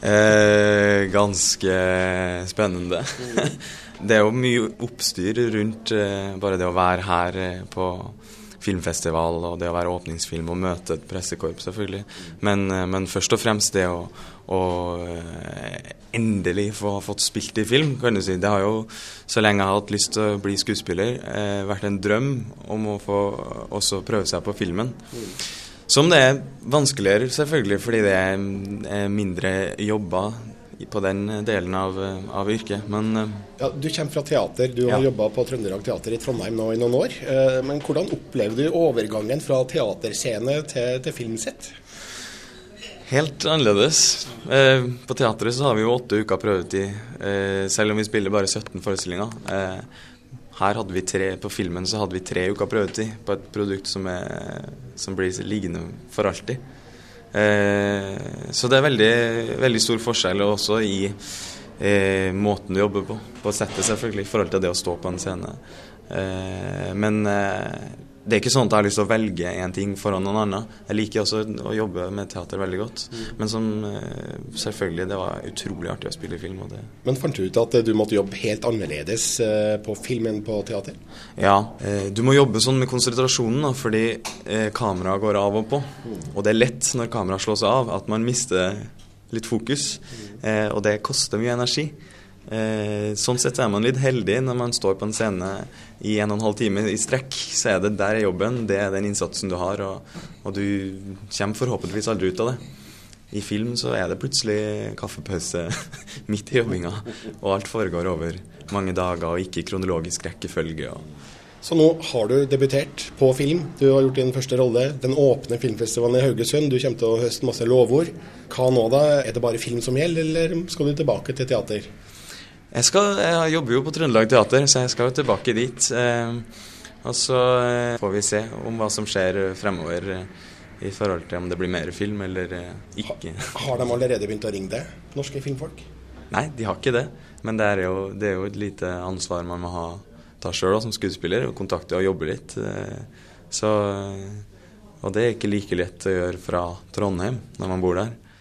Ganske spennende. Det er jo mye oppstyr rundt bare det å være her på filmfestival, og det å være åpningsfilm og møte et pressekorps selvfølgelig. Men først og fremst det å endelig få fått spilt i film, kan du si. Det har jo, så lenge jeg har hatt lyst til å bli skuespiller, vært en drøm om å få også prøve seg på filmen. Som det er vanskeligere selvfølgelig, fordi det er mindre jobber på den delen av yrket, men... Ja, du kommer fra teater, du har jobbet på Trøndelag Teater i Trondheim nå i noen år, men hvordan opplever du overgangen fra teaterscene til filmsett? Helt annerledes. På teateret så har vi jo 8 uker prøvetid, selv om vi spiller bare 17 forestillinger. Her hadde vi på filmen så hadde vi 3 uker prøvetid på et produkt som blir liggende for alltid. Så det er veldig, veldig stor forskjell også i måten du jobber på settet selvfølgelig, i forhold til det å stå på en scene. Men det er ikke sånn at jeg har lyst til å velge en ting foran noen annen. Jeg liker også å jobbe med teater veldig godt. Men selvfølgelig, det var utrolig artig å spille i film. Men fant du ut at du måtte jobbe helt annerledes på film enn på teater? Ja, du må jobbe sånn med konsentrasjonen, da, fordi kameraet går av og på. Og det er lett når kameraet slås av at man mister litt fokus, og det koster mye energi. Sånn sett er man litt heldig når man står på en scene i 1,5 time i strekk, så er det der jobben, det er den innsatsen du har, og du kommer forhåpentligvis aldri ut av det. I film så er det plutselig kaffepause midt i jobbinga, og alt foregår over mange dager og ikke kronologisk rekkefølge. Så nå har du debutert på film, du har gjort din første rolle, den åpne filmfestivalen i Haugesund, du kommer til å høste masse lovord. Hva nå da? Er det bare film som gjelder, eller skal du tilbake til teater? Jeg jobber jo på Trøndelag Teater, så jeg skal jo tilbake dit. Og så får vi se om hva som skjer fremover i forhold til om det blir mer film eller ikke. Har de allerede begynt å ringe deg, norske filmfolk? Nei, de har ikke det. Men det er jo et lite ansvar man må ta selv som skuespiller, og kontakte og jobbe litt. Og det er ikke like lett å gjøre fra Trondheim når man bor der.